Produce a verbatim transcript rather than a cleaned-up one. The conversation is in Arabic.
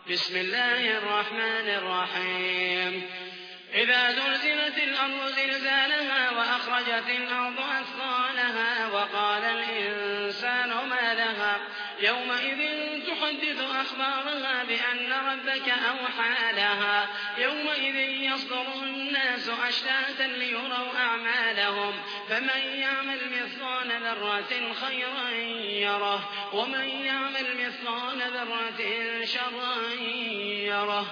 بسم الله الرحمن الرحيم إذا زلزلت الأرض زلزالها وأخرجت الأرض أثقالها وقال الإنسان ما لها يومئذ تحدث أخبارها بأن ربك أوحى لها يومئذ يصدر الناس أشتاتا ليروا أعمالهم فمن يعمل مثقال ذرة خيرا يره ومن يعمل مثقال ذرة شرا يره